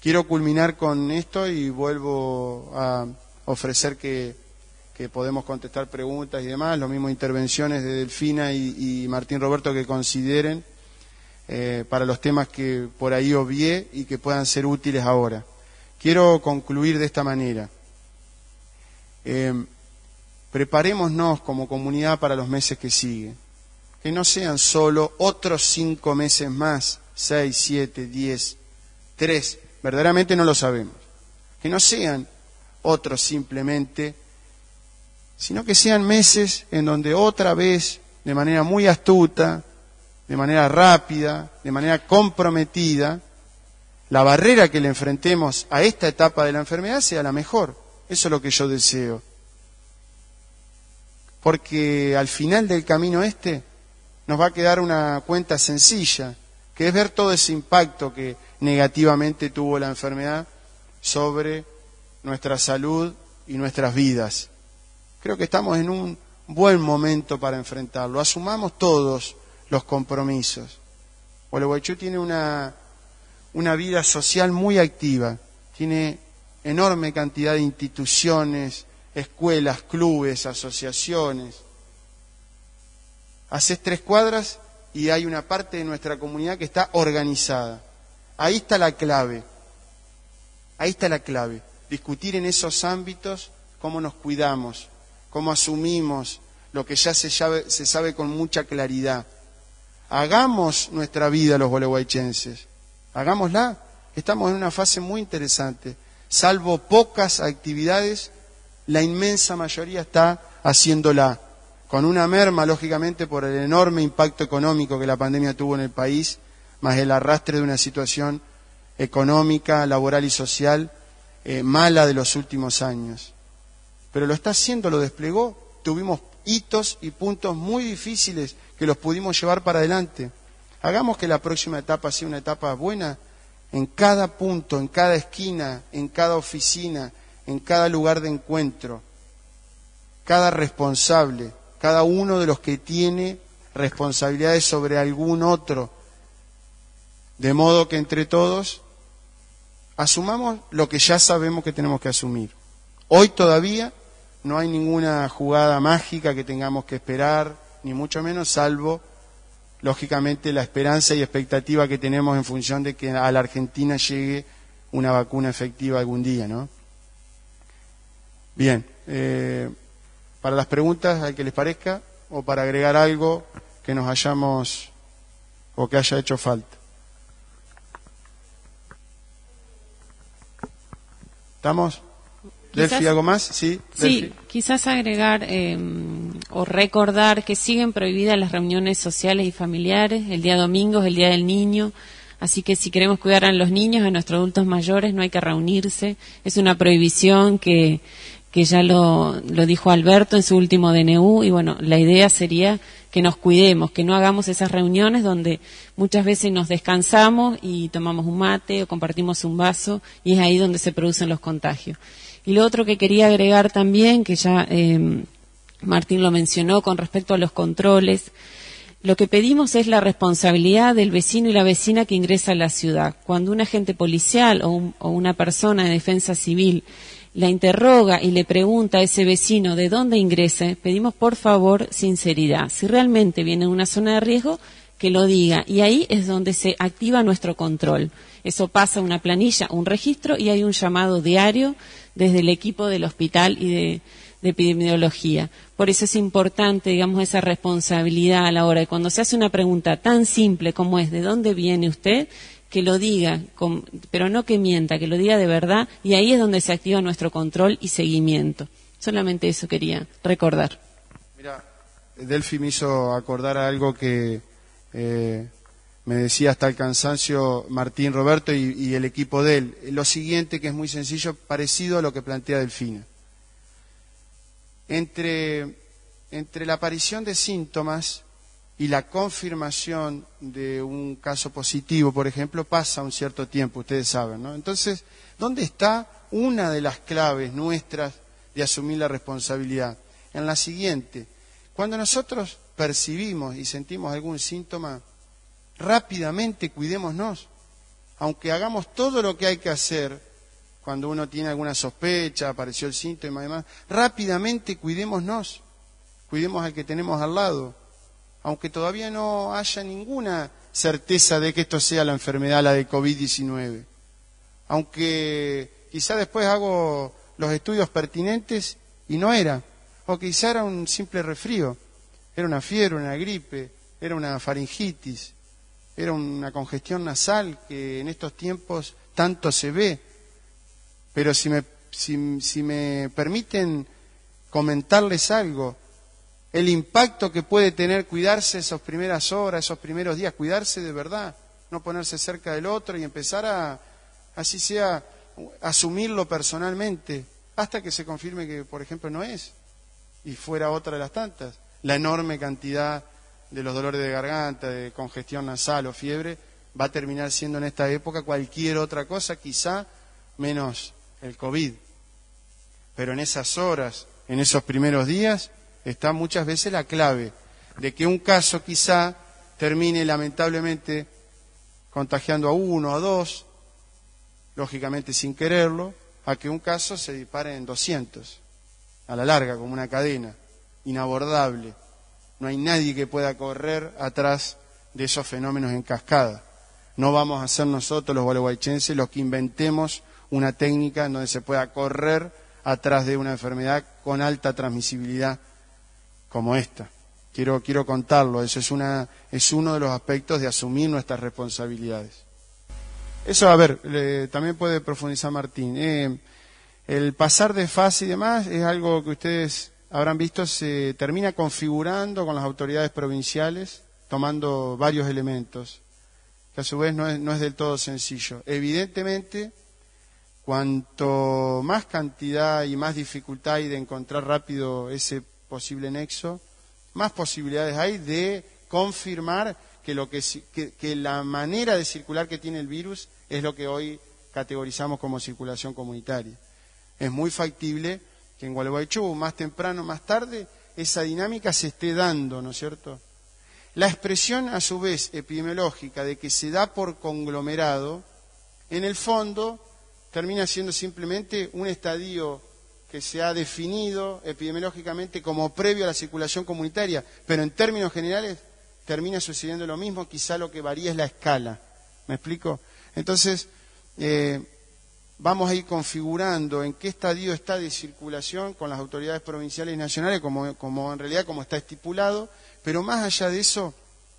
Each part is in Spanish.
Quiero culminar con esto y vuelvo a ofrecer que podemos contestar preguntas y demás, lo mismo intervenciones de Delfina y Martín Roberto que consideren para los temas que por ahí obvié y que puedan ser útiles ahora. Quiero concluir de esta manera. Preparémonos como comunidad para los meses que siguen. Que no sean solo otros 5 meses más, 6, 7, 10, 3, verdaderamente no lo sabemos. Que no sean otros simplemente, sino que sean meses en donde otra vez, de manera muy astuta, de manera rápida, de manera comprometida, la barrera que le enfrentemos a esta etapa de la enfermedad sea la mejor. Eso es lo que yo deseo. Porque al final del camino nos va a quedar una cuenta sencilla, que es ver todo ese impacto que negativamente tuvo la enfermedad sobre nuestra salud y nuestras vidas. Creo que estamos en un buen momento para enfrentarlo. Asumamos todos los compromisos. Gualeguaychú tiene una vida social muy activa, tiene enorme cantidad de instituciones, escuelas, clubes, asociaciones. Haces 3 cuadras y hay una parte de nuestra comunidad que está organizada. Ahí está la clave. Ahí está la clave. Discutir en esos ámbitos cómo nos cuidamos, cómo asumimos lo que ya se sabe con mucha claridad. Hagamos nuestra vida los gualeguaychenses. Hagámosla. Estamos en una fase muy interesante. Salvo pocas actividades, la inmensa mayoría está haciéndola. Con una merma, lógicamente, por el enorme impacto económico que la pandemia tuvo en el país, más el arrastre de una situación económica, laboral y social mala de los últimos años. Pero lo está haciendo, lo desplegó. Tuvimos hitos y puntos muy difíciles que los pudimos llevar para adelante. Hagamos que la próxima etapa sea una etapa buena en cada punto, en cada esquina, en cada oficina, en cada lugar de encuentro. Cada responsable, cada uno de los que tiene responsabilidades sobre algún otro, de modo que entre todos asumamos lo que ya sabemos que tenemos que asumir. Hoy todavía no hay ninguna jugada mágica que tengamos que esperar, ni mucho menos, salvo, lógicamente, la esperanza y expectativa que tenemos en función de que a la Argentina llegue una vacuna efectiva algún día, ¿no? Bien, para las preguntas, al que les parezca, o para agregar algo que nos hayamos o que haya hecho falta. ¿Estamos? ¿Delfi, algo más? Sí, sí, quizás agregar o recordar que siguen prohibidas las reuniones sociales y familiares. El día domingo es el Día del Niño, así que si queremos cuidar a los niños, a nuestros adultos mayores, no hay que reunirse. Es una prohibición que ya lo dijo Alberto en su último DNU, y bueno, la idea sería que nos cuidemos, que no hagamos esas reuniones donde muchas veces nos descansamos y tomamos un mate o compartimos un vaso, y es ahí donde se producen los contagios. Y lo otro que quería agregar también, que ya Martín lo mencionó con respecto a los controles, lo que pedimos es la responsabilidad del vecino y la vecina que ingresa a la ciudad. Cuando un agente policial o una persona de defensa civil la interroga y le pregunta a ese vecino de dónde ingrese, pedimos por favor sinceridad. Si realmente viene de una zona de riesgo, que lo diga. Y ahí es donde se activa nuestro control. Eso pasa a una planilla, un registro, y hay un llamado diario desde el equipo del hospital y de epidemiología. Por eso es importante, digamos, esa responsabilidad a la hora de cuando se hace una pregunta tan simple como es ¿de dónde viene usted?, que lo diga, pero no que mienta, que lo diga de verdad, y ahí es donde se activa nuestro control y seguimiento. Solamente eso quería recordar. Mira, Delfi me hizo acordar a algo que me decía hasta el cansancio Martín Roberto y el equipo de él. Lo siguiente, que es muy sencillo, parecido a lo que plantea Delfina. Entre la aparición de síntomas y la confirmación de un caso positivo, por ejemplo, pasa un cierto tiempo, ustedes saben, ¿no? Entonces, ¿dónde está una de las claves nuestras de asumir la responsabilidad? En la siguiente: cuando nosotros percibimos y sentimos algún síntoma, rápidamente cuidémonos. aunque hagamos todo lo que hay que hacer, cuando uno tiene alguna sospecha, apareció el síntoma y demás, rápidamente cuidémonos, cuidemos al que tenemos al lado, aunque todavía no haya ninguna certeza de que esto sea la enfermedad, la de COVID-19. Aunque quizá después hago los estudios pertinentes y no era, o quizá era un simple resfrío, era una fiebre, una gripe, era una faringitis, era una congestión nasal que en estos tiempos tanto se ve. Pero si me permiten comentarles algo, el impacto que puede tener cuidarse esas primeras horas, esos primeros días, cuidarse de verdad, no ponerse cerca del otro y empezar a, así sea, asumirlo personalmente, hasta que se confirme que, por ejemplo, no es, y fuera otra de las tantas. La enorme cantidad de los dolores de garganta, de congestión nasal o fiebre, va a terminar siendo en esta época cualquier otra cosa, quizá menos el COVID. Pero en esas horas, en esos primeros días, está muchas veces la clave de que un caso quizá termine lamentablemente contagiando a uno, a dos, lógicamente sin quererlo, a que un caso se dispare en 200, a la larga, como una cadena, inabordable. No hay nadie que pueda correr atrás de esos fenómenos en cascada. No vamos a ser nosotros los gualeguaychenses los que inventemos una técnica en donde se pueda correr atrás de una enfermedad con alta transmisibilidad como esta. Quiero contarlo, eso es uno de los aspectos de asumir nuestras responsabilidades. Eso, a ver, también puede profundizar Martín. El pasar de fase y demás es algo que ustedes habrán visto, se termina configurando con las autoridades provinciales, tomando varios elementos, que a su vez no es del todo sencillo. Evidentemente, cuanto más cantidad y más dificultad hay de encontrar rápido ese posible nexo, más posibilidades hay de confirmar que la manera de circular que tiene el virus es lo que hoy categorizamos como circulación comunitaria. Es muy factible que en Gualeguaychú, más temprano, más tarde, esa dinámica se esté dando, ¿no es cierto? La expresión, a su vez, epidemiológica de que se da por conglomerado, en el fondo, termina siendo simplemente un estadio que se ha definido epidemiológicamente como previo a la circulación comunitaria, pero en términos generales termina sucediendo lo mismo, quizá lo que varía es la escala. ¿Me explico? Entonces, vamos a ir configurando en qué estadio está de circulación con las autoridades provinciales y nacionales, como en realidad como está estipulado, pero más allá de eso,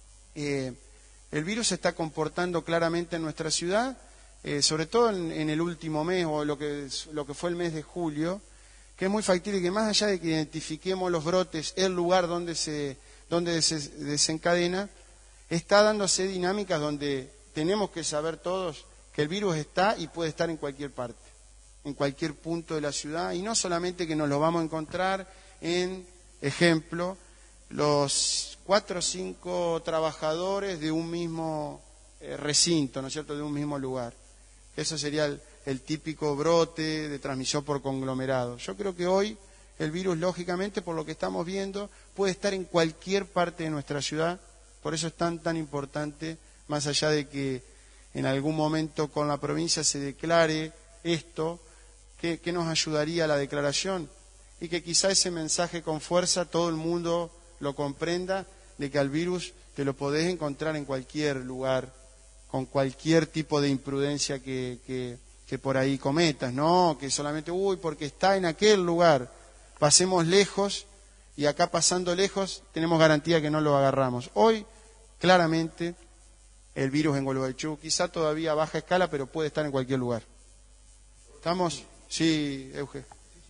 el virus se está comportando claramente en nuestra ciudad, sobre todo en el último mes o lo que fue el mes de julio, que es muy factible que más allá de que identifiquemos los brotes, el lugar donde se desencadena, está dándose dinámicas donde tenemos que saber todos que el virus está y puede estar en cualquier parte, en cualquier punto de la ciudad, y no solamente que nos lo vamos a encontrar en, ejemplo, los 4 o 5 trabajadores de un mismo recinto, ¿no es cierto?, de un mismo lugar. Eso sería el típico brote de transmisión por conglomerado. Yo creo que hoy el virus, lógicamente, por lo que estamos viendo, puede estar en cualquier parte de nuestra ciudad, por eso es tan importante, más allá de que en algún momento con la provincia se declare esto, que nos ayudaría a la declaración, y que quizá ese mensaje con fuerza todo el mundo lo comprenda, de que al virus te lo podés encontrar en cualquier lugar, con cualquier tipo de imprudencia que por ahí cometas, no, que solamente, porque está en aquel lugar, pasemos lejos, y acá pasando lejos tenemos garantía que no lo agarramos. Hoy, claramente, el virus en Gualeguaychú, quizá todavía a baja escala, pero puede estar en cualquier lugar. ¿Estamos? Sí, Euge.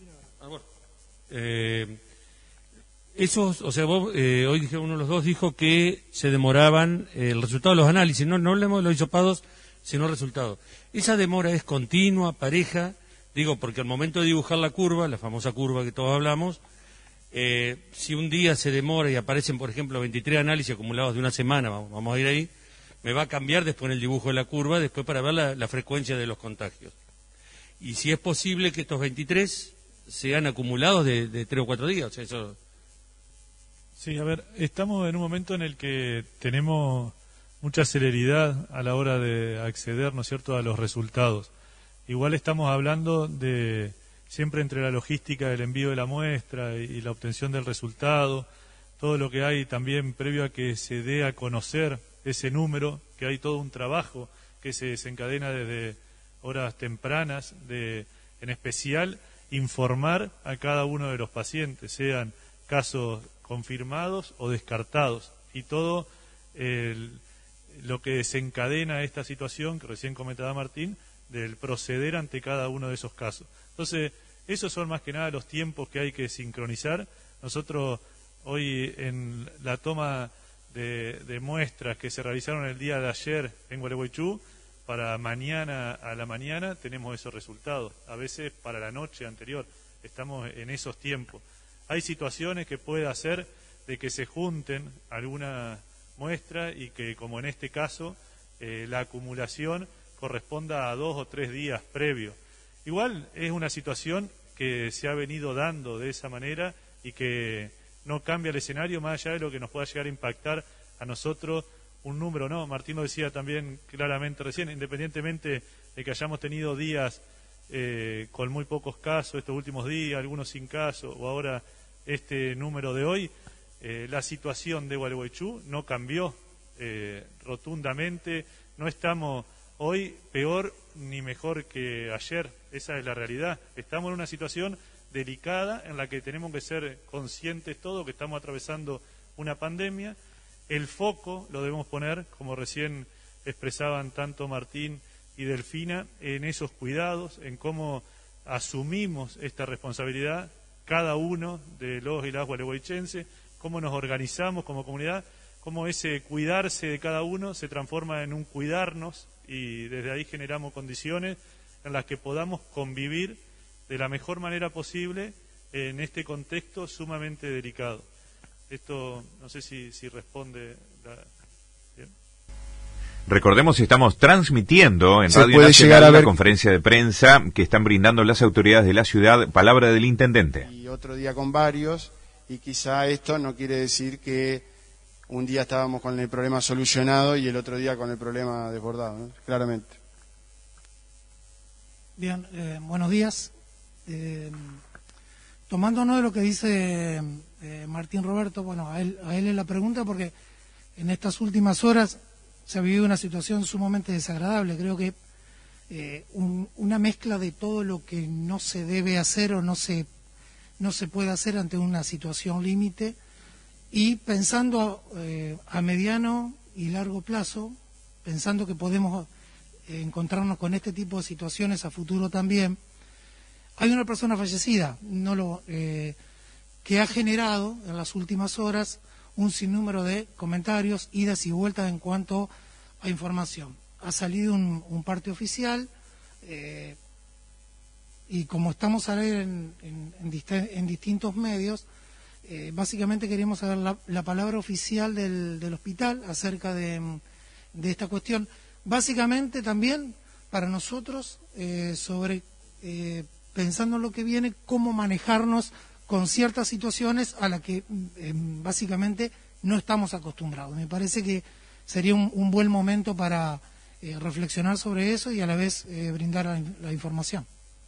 O sea, vos, hoy dije, uno de los dos dijo que se demoraban el resultado de los análisis, no hablemos de los hisopados, sino el resultado. ¿Esa demora es continua, pareja? Digo, porque al momento de dibujar la curva, la famosa curva que todos hablamos, si un día se demora y aparecen, por ejemplo, 23 análisis acumulados de una semana, vamos a ir ahí, me va a cambiar después en el dibujo de la curva, después para ver la frecuencia de los contagios. Y si es posible que estos 23 sean acumulados de 3 o 4 días, o sea, eso... Sí, a ver, estamos en un momento en el que tenemos mucha celeridad a la hora de acceder, ¿no es cierto?, a los resultados. Igual estamos hablando de siempre entre la logística del envío de la muestra y la obtención del resultado, todo lo que hay también previo a que se dé a conocer ese número, que hay todo un trabajo que se desencadena desde horas tempranas, en especial informar a cada uno de los pacientes, sean casos confirmados o descartados, y todo lo que desencadena esta situación que recién comentaba Martín, del proceder ante cada uno de esos casos. Entonces, esos son más que nada los tiempos que hay que sincronizar. Nosotros hoy en la toma de muestras que se realizaron el día de ayer en Gualeguaychú, para mañana a la mañana tenemos esos resultados, a veces para la noche anterior, estamos en esos tiempos. Hay situaciones que puede hacer de que se junten alguna muestra y que, como en este caso, la acumulación corresponda a 2 o 3 días previos. Igual es una situación que se ha venido dando de esa manera y que no cambia el escenario más allá de lo que nos pueda llegar a impactar a nosotros un número, ¿no? Martín lo decía también claramente recién, independientemente de que hayamos tenido días con muy pocos casos estos últimos días, algunos sin casos, o ahora este número de hoy, la situación de Gualeguaychú no cambió rotundamente, no estamos hoy peor ni mejor que ayer, esa es la realidad. Estamos en una situación delicada en la que tenemos que ser conscientes todos que estamos atravesando una pandemia. El foco lo debemos poner, como recién expresaban tanto Martín y Delfina, en esos cuidados, en cómo asumimos esta responsabilidad cada uno de los y las gualeguaychenses, cómo nos organizamos como comunidad, cómo ese cuidarse de cada uno se transforma en un cuidarnos, y desde ahí generamos condiciones en las que podamos convivir de la mejor manera posible en este contexto sumamente delicado. Esto no sé si responde. ¿Bien? Recordemos que estamos transmitiendo en Se Radio puede Nacional llegar a ver la conferencia de prensa que están brindando las autoridades de la ciudad, palabra del intendente. Y otro día con varios, y quizá esto no quiere decir que un día estábamos con el problema solucionado y el otro día con el problema desbordado, ¿no? Claramente. Bien, buenos días. Tomándonos de lo que dice Martín Roberto, bueno, a él es la pregunta porque en estas últimas horas se ha vivido una situación sumamente desagradable. Creo que una mezcla de todo lo que no se debe hacer o no se puede hacer ante una situación límite, y pensando a mediano y largo plazo, pensando que podemos encontrarnos con este tipo de situaciones a futuro también. Hay una persona fallecida que ha generado en las últimas horas un sinnúmero de comentarios, idas y vueltas en cuanto a información. Ha salido un parte oficial y como estamos a leer en distintos medios, básicamente queríamos saber la palabra oficial del hospital acerca de esta cuestión. Básicamente también para nosotros sobre pensando en lo que viene, cómo manejarnos con ciertas situaciones a las que básicamente no estamos acostumbrados. Me parece que sería un buen momento para reflexionar sobre eso y a la vez brindar la información.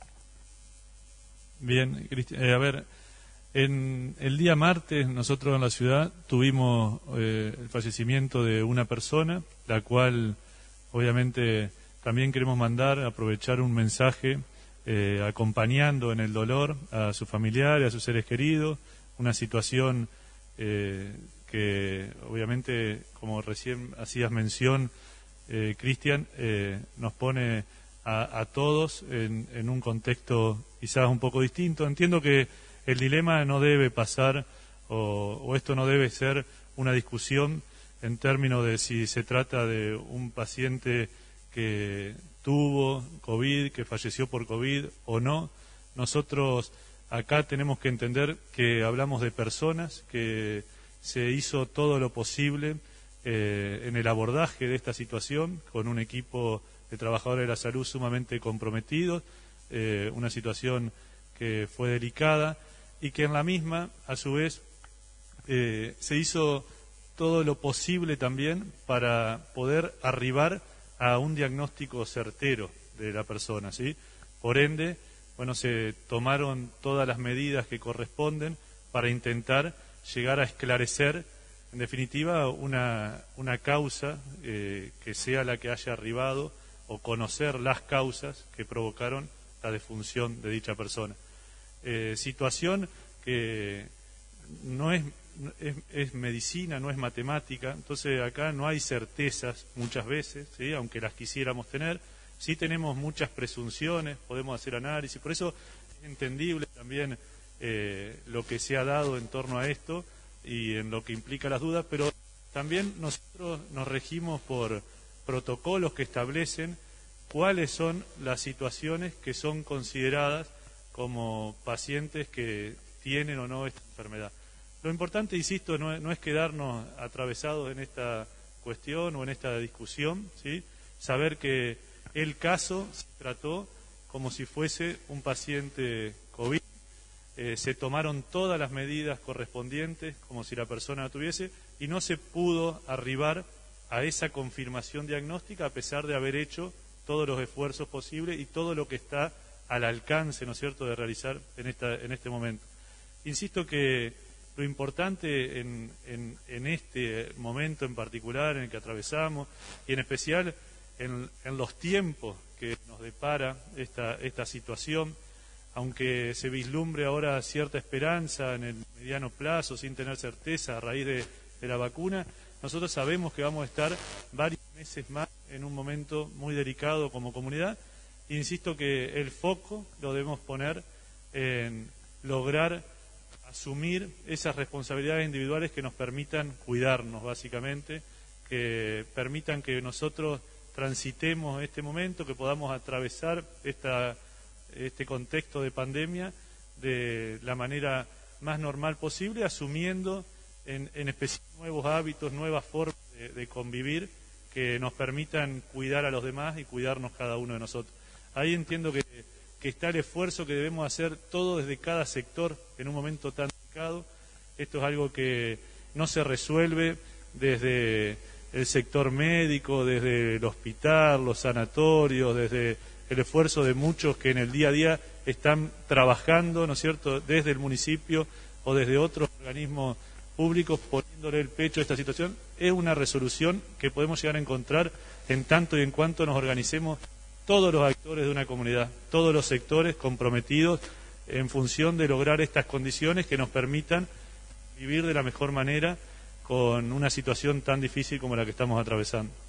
Bien, a ver, en el día martes nosotros en la ciudad tuvimos el fallecimiento de una persona, la cual obviamente también queremos aprovechar un mensaje acompañando en el dolor a sus familiares, a sus seres queridos, una situación que obviamente, como recién hacías mención, Cristian, nos pone a todos en un contexto quizás un poco distinto. Entiendo que el dilema no debe pasar o esto no debe ser una discusión en términos de si se trata de un paciente que tuvo COVID, que falleció por COVID o no. Nosotros acá tenemos que entender que hablamos de personas, que se hizo todo lo posible en el abordaje de esta situación con un equipo de trabajadores de la salud sumamente comprometidos, una situación que fue delicada y que en la misma, a su vez, se hizo todo lo posible también para poder arribar a un diagnóstico certero de la persona, ¿sí? Por ende, bueno, se tomaron todas las medidas que corresponden para intentar llegar a esclarecer, en definitiva, una causa que sea la que haya arribado, o conocer las causas que provocaron la defunción de dicha persona. Situación que no es medicina, no es matemática, entonces acá no hay certezas muchas veces, ¿sí? Aunque las quisiéramos tener, sí tenemos muchas presunciones, podemos hacer análisis, por eso es entendible también lo que se ha dado en torno a esto y en lo que implica las dudas, pero también nosotros nos regimos por protocolos que establecen cuáles son las situaciones que son consideradas como pacientes que tienen o no esta enfermedad. Lo importante, insisto, no es quedarnos atravesados en esta cuestión o en esta discusión, ¿sí? Saber que el caso se trató como si fuese un paciente COVID, se tomaron todas las medidas correspondientes como si la persona la tuviese y no se pudo arribar a esa confirmación diagnóstica a pesar de haber hecho todos los esfuerzos posibles y todo lo que está al alcance, ¿no es cierto?, de realizar en este momento. Insisto que lo importante en este momento en particular en el que atravesamos y en especial en los tiempos que nos depara esta situación, aunque se vislumbre ahora cierta esperanza en el mediano plazo sin tener certeza a raíz de la vacuna, nosotros sabemos que vamos a estar varios meses más en un momento muy delicado como comunidad. Insisto que el foco lo debemos poner en lograr asumir esas responsabilidades individuales que nos permitan cuidarnos, básicamente, que permitan que nosotros transitemos este momento, que podamos atravesar este contexto de pandemia de la manera más normal posible, asumiendo en especial nuevos hábitos, nuevas formas de convivir que nos permitan cuidar a los demás y cuidarnos cada uno de nosotros. Ahí entiendo que está el esfuerzo que debemos hacer todos desde cada sector en un momento tan delicado. Esto es algo que no se resuelve desde el sector médico, desde el hospital, los sanatorios, desde el esfuerzo de muchos que en el día a día están trabajando, ¿no es cierto?, desde el municipio o desde otros organismos públicos poniéndole el pecho a esta situación. Es una resolución que podemos llegar a encontrar en tanto y en cuanto nos organicemos todos los actores de una comunidad, todos los sectores comprometidos en función de lograr estas condiciones que nos permitan vivir de la mejor manera con una situación tan difícil como la que estamos atravesando.